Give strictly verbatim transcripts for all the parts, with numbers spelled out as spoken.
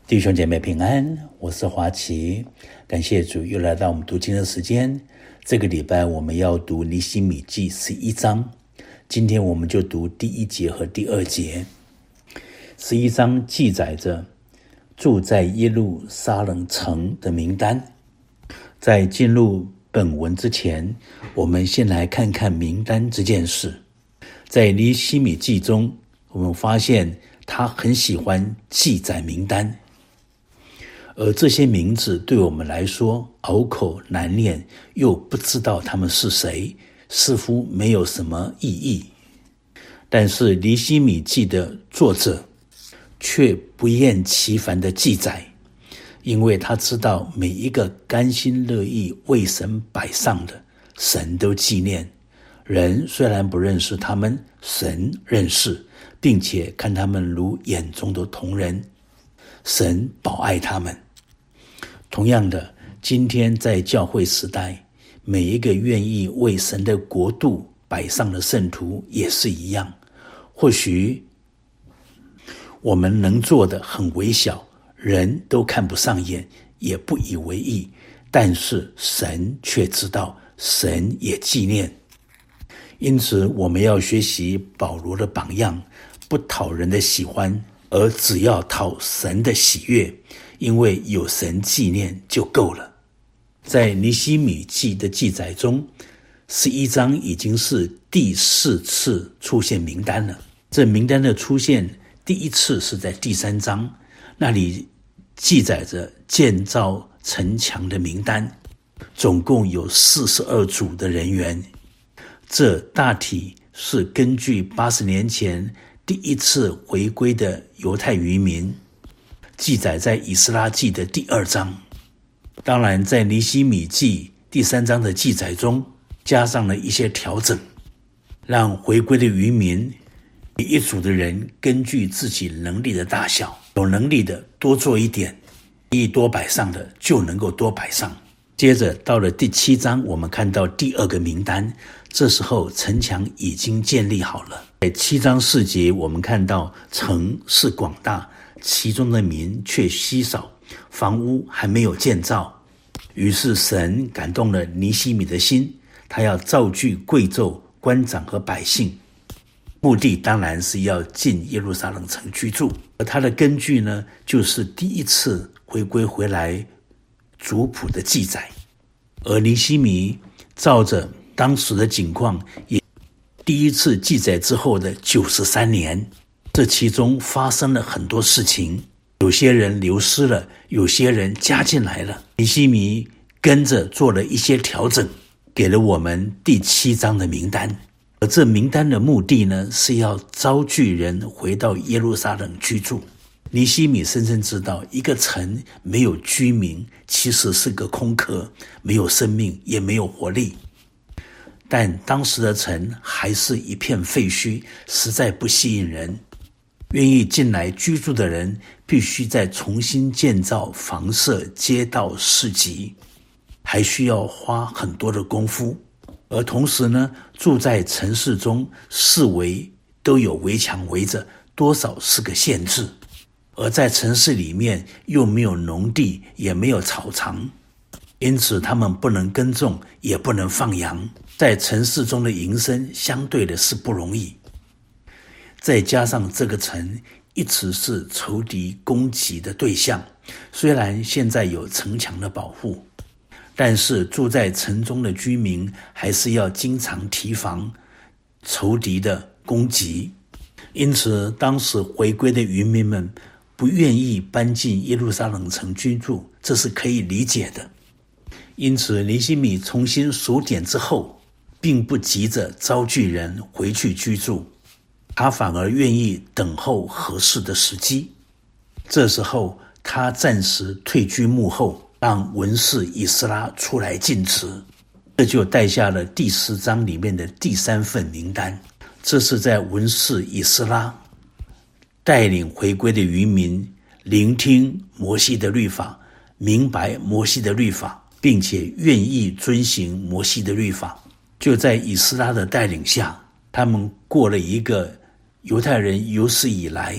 弟兄姐妹平安，我是华奇，感谢主又来到我们读经的时间。这个礼拜我们要读尼希米记十一章，今天我们就读第一节和第二节。十一章记载着住在耶路撒冷城的名单。在进入本文之前，我们先来看看名单这件事。在尼希米记中，我们发现他很喜欢记载名单，而这些名字对我们来说拗口难念，又不知道他们是谁，似乎没有什么意义。但是尼希米记的作者却不厌其烦的记载，因为他知道每一个甘心乐意为神摆上的，神都纪念。人虽然不认识他们，神认识，并且看他们如眼中的瞳人，神保爱他们。同样的，今天在教会时代，每一个愿意为神的国度摆上的圣徒也是一样。或许我们能做的很微小，人都看不上眼，也不以为意，但是神却知道，神也纪念。因此我们要学习保罗的榜样，不讨人的喜欢，而只要讨神的喜悦，因为有神纪念就够了。在尼希米记的记载中，十一章已经是第四次出现名单了。这名单的出现，第一次是在第三章，那里记载着建造城墙的名单，总共有四十二组的人员。这大体是根据八十年前第一次回归的犹太渔民记载在以斯拉记的第二章。当然在尼希米记第三章的记载中加上了一些调整，让回归的渔民一组的人根据自己能力的大小，有能力的多做一点，愿意多摆上的就能够多摆上。接着到了第七章，我们看到第二个名单，这时候城墙已经建立好了。在七章四节，我们看到城是广大，其中的民却稀少，房屋还没有建造。于是神感动了尼希米的心，他要召聚贵胄、官长和百姓，目的当然是要进耶路撒冷城居住。而他的根据呢，就是第一次回归回来族谱的记载。而尼希米照着当时的景况，也第一次记载之后的九十三年，这其中发生了很多事情，有些人流失了，有些人加进来了。尼希米跟着做了一些调整，给了我们第七章的名单。而这名单的目的呢，是要招聚人回到耶路撒冷居住。尼希米深深知道，一个城没有居民其实是个空壳，没有生命，也没有活力。但当时的城还是一片废墟，实在不吸引人。愿意进来居住的人必须再重新建造房舍、街道、市集，还需要花很多的功夫。而同时呢，住在城市中四围都有围墙围着，多少是个限制。而在城市里面又没有农地，也没有草场，因此他们不能耕种，也不能放羊。在城市中的营生相对的是不容易。再加上这个城一直是仇敌攻击的对象，虽然现在有城墙的保护，但是住在城中的居民还是要经常提防仇敌的攻击。因此当时回归的渔民们不愿意搬进耶路撒冷城居住，这是可以理解的。因此尼希米重新数点之后，并不急着招聚人回去居住，他反而愿意等候合适的时机。这时候他暂时退居幕后，让文士以斯拉出来尽职。这就带下了第十章里面的第三份名单。这是在文士以斯拉带领回归的渔民聆听摩西的律法，明白摩西的律法，并且愿意遵行摩西的律法。就在以斯拉的带领下，他们过了一个犹太人有史以来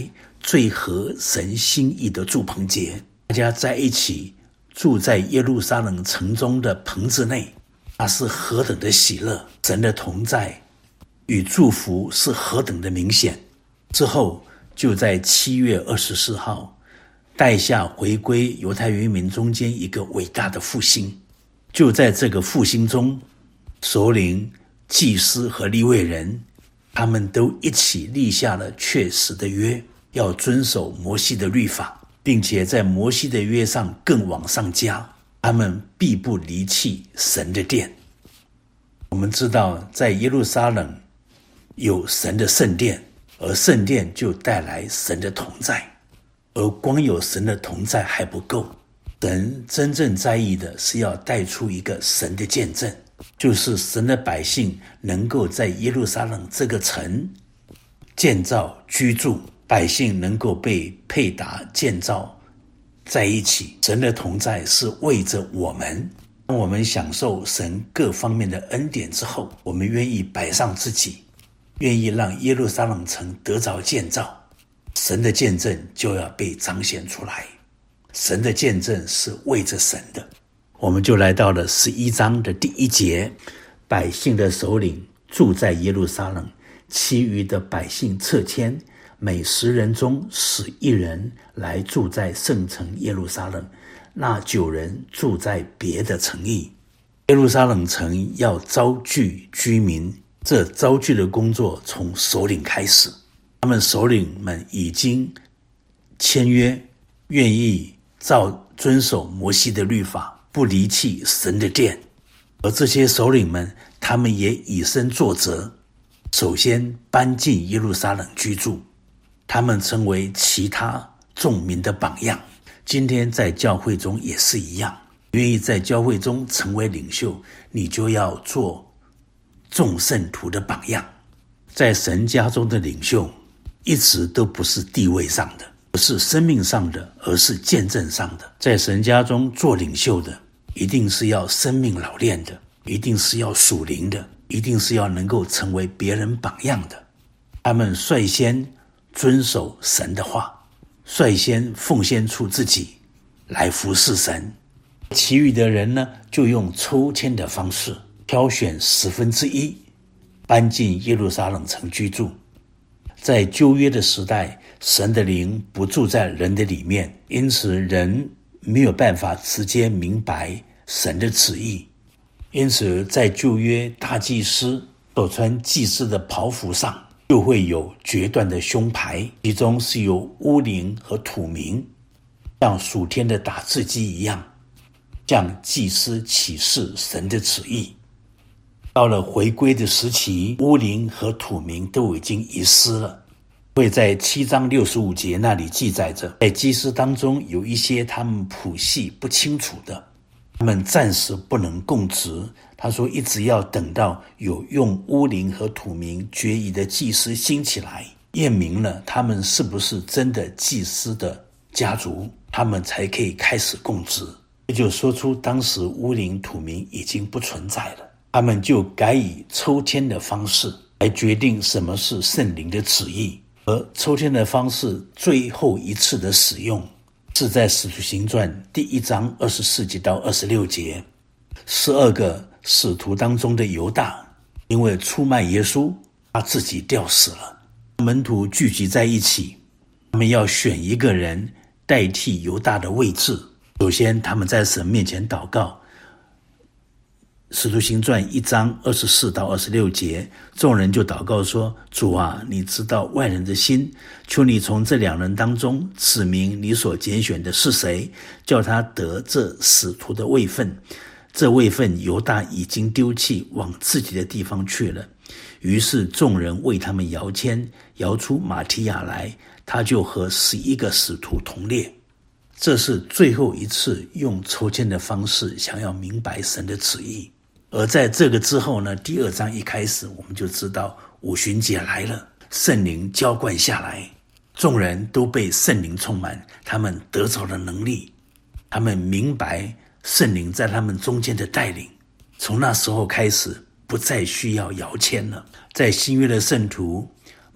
最合神心意的住棚节，大家在一起住在耶路撒冷城中的棚子内，那是何等的喜乐，神的同在与祝福是何等的明显。之后就在七月二十四号带下回归犹太渔民中间一个伟大的复兴。就在这个复兴中，首领、祭司和利未人他们都一起立下了确实的约，要遵守摩西的律法，并且在摩西的约上更往上加，他们必不离弃神的殿。我们知道在耶路撒冷有神的圣殿，而圣殿就带来神的同在，而光有神的同在还不够，神真正在意的是要带出一个神的见证，就是神的百姓能够在耶路撒冷这个城建造居住，百姓能够被配搭建造在一起。神的同在是为着我们，当我们享受神各方面的恩典之后，我们愿意摆上自己，愿意让耶路撒冷城得着建造，神的见证就要被彰显出来。神的见证是为着神的。我们就来到了十一章的第一节，百姓的首领住在耶路撒冷，其余的百姓撤迁，每十人中使一人来住在圣城耶路撒冷，那九人住在别的城邑。耶路撒冷城要招聚居民，这招聚的工作从首领开始，他们首领们已经签约，愿意照遵守摩西的律法，不离弃神的殿。而这些首领们，他们也以身作则，首先搬进耶路撒冷居住，他们成为其他众民的榜样。今天在教会中也是一样，愿意在教会中成为领袖，你就要做众圣徒的榜样。在神家中的领袖一直都不是地位上的，不是生命上的，而是见证上的。在神家中做领袖的，一定是要生命老练的，一定是要属灵的，一定是要能够成为别人榜样的。他们率先遵守神的话，率先奉献出自己来服侍神。其余的人呢，就用抽签的方式挑选十分之一，搬进耶路撒冷城居住。在旧约的时代，神的灵不住在人的里面，因此人没有办法直接明白神的旨意。因此在旧约，大祭司所穿祭司的袍服上就会有决断的胸牌，其中是由乌灵和土明，像属天的打字机一样，向祭司启示神的旨意。到了回归的时期，乌灵和土明都已经遗失了。会在七章六十五节那里记载着，在祭司当中有一些他们谱系不清楚的，他们暂时不能供职。他说一直要等到有用乌灵和土明决议的祭司兴起来，验明了他们是不是真的祭司的家族，他们才可以开始供职。这就说出当时乌灵土明已经不存在了，他们就改以抽签的方式来决定什么是圣灵的旨意。而抽签的方式最后一次的使用是在使徒行传第一章二十四节到二十六节，十二个使徒当中的犹大因为出卖耶稣，他自己吊死了。门徒聚集在一起，他们要选一个人代替犹大的位置。首先他们在神面前祷告，使徒行传一章二十四到二十六节，众人就祷告说，主啊，你知道万人的心，求你从这两人当中指明你所拣选的是谁，叫他得这使徒的位分。这位分犹大已经丢弃，往自己的地方去了。于是众人为他们摇签，摇出马提亚来，他就和十一个使徒同列。这是最后一次用抽签的方式想要明白神的旨意。而在这个之后呢，第二章一开始我们就知道五旬节来了，圣灵浇灌下来，众人都被圣灵充满，他们得着了能力，他们明白圣灵在他们中间的带领。从那时候开始不再需要摇签了。在新约的圣徒，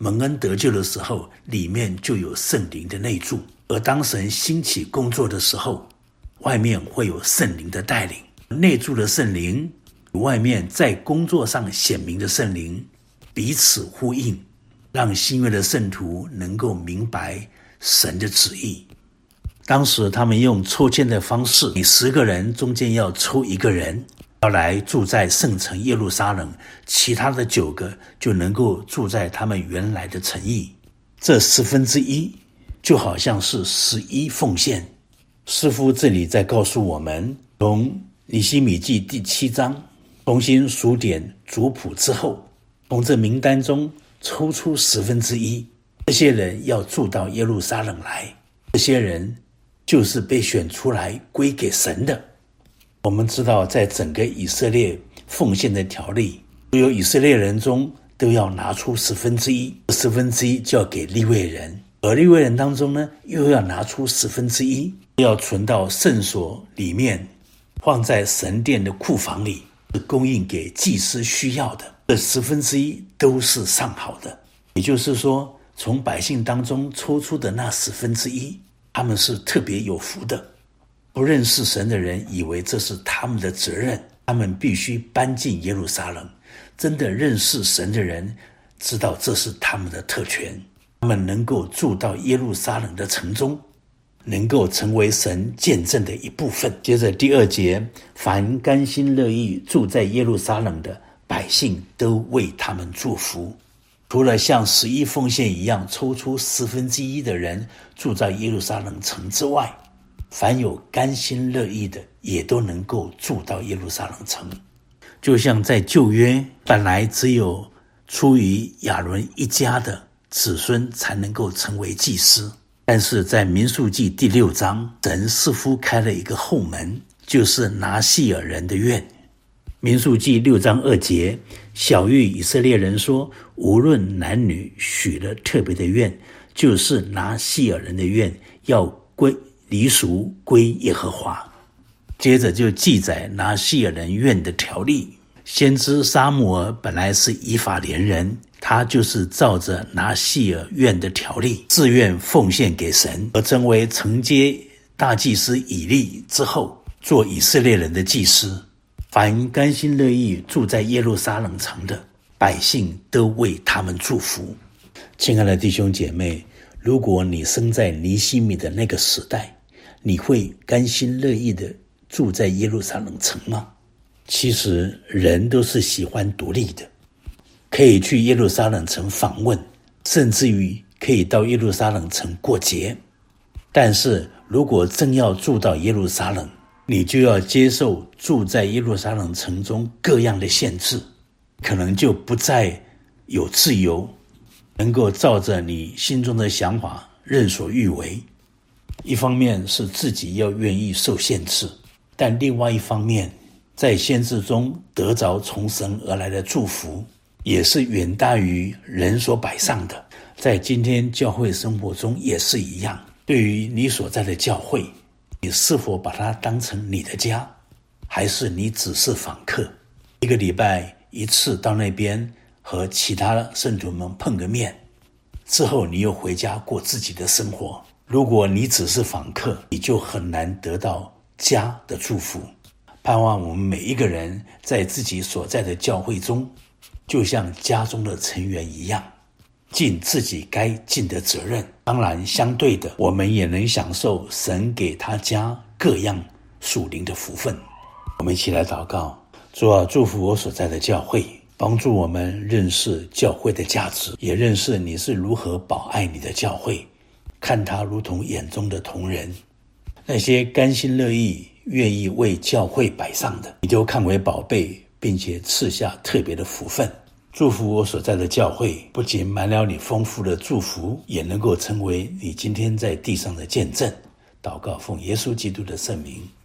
蒙恩得救的时候，里面就有圣灵的内住，而当神兴起工作的时候，外面会有圣灵的带领。内住的圣灵，外面在工作上显明的圣灵，彼此呼应，让新约的圣徒能够明白神的旨意。当时他们用抽签的方式，每十个人中间要抽一个人，要来住在圣城耶路撒冷，其他的九个就能够住在他们原来的城邑。这十分之一就好像是十一奉献。师父这里在告诉我们，从尼希米记第七章重新数点族谱之后，从这名单中抽出十分之一，这些人要住到耶路撒冷来，这些人就是被选出来归给神的。我们知道，在整个以色列奉献的条例，所有以色列人中都要拿出十分之一，十分之一就要给利未人，而利未人当中呢，又要拿出十分之一，要存到圣所里面，放在神殿的库房里，供应给祭司需要的。这十分之一都是上好的，也就是说，从百姓当中抽出的那十分之一，他们是特别有福的。不认识神的人以为这是他们的责任，他们必须搬进耶路撒冷。真的认识神的人知道这是他们的特权，他们能够住到耶路撒冷的城中，能够成为神见证的一部分。接着第二节，凡甘心乐意住在耶路撒冷的百姓都为他们祝福。除了像十一奉献一样抽出十分之一的人住在耶路撒冷城之外，凡有甘心乐意的也都能够住到耶路撒冷城。就像在旧约，本来只有出于亚伦一家的子孙才能够成为祭司，但是在民数记第六章，神似乎开了一个后门，就是拿细尔人的愿。民数记六章二节，晓谕以色列人说，无论男女许了特别的愿，就是拿细尔人的愿，要归离俗归耶和华。接着就记载拿细尔人愿的条例。先知撒母耳本来是以法莲人，他就是照着拿细尔愿的条例自愿奉献给神，而成为承接大祭司以利之后做以色列人的祭司。凡甘心乐意住在耶路撒冷城的百姓都为他们祝福。亲爱的弟兄姐妹，如果你生在尼希米的那个时代，你会甘心乐意的住在耶路撒冷城吗？其实人都是喜欢独立的，可以去耶路撒冷城访问，甚至于可以到耶路撒冷城过节。但是如果真要住到耶路撒冷，你就要接受住在耶路撒冷城中各样的限制，可能就不再有自由，能够照着你心中的想法任所欲为。一方面是自己要愿意受限制，但另外一方面，在限制中得着从神而来的祝福，也是远大于人所摆上的。在今天教会生活中也是一样，对于你所在的教会，你是否把它当成你的家，还是你只是访客？一个礼拜一次到那边和其他圣徒们碰个面，之后你又回家过自己的生活。如果你只是访客，你就很难得到家的祝福。盼望我们每一个人在自己所在的教会中，就像家中的成员一样，尽自己该尽的责任。当然相对的，我们也能享受神给他家各样属灵的福分。我们一起来祷告。主啊，祝福我所在的教会，帮助我们认识教会的价值，也认识你是如何保爱你的教会，看他如同眼中的瞳人。那些甘心乐意愿意为教会摆上的，你都看为宝贝，并且赐下特别的福分。祝福我所在的教会，不仅满了你丰富的祝福，也能够成为你今天在地上的见证。祷告奉耶稣基督的圣名。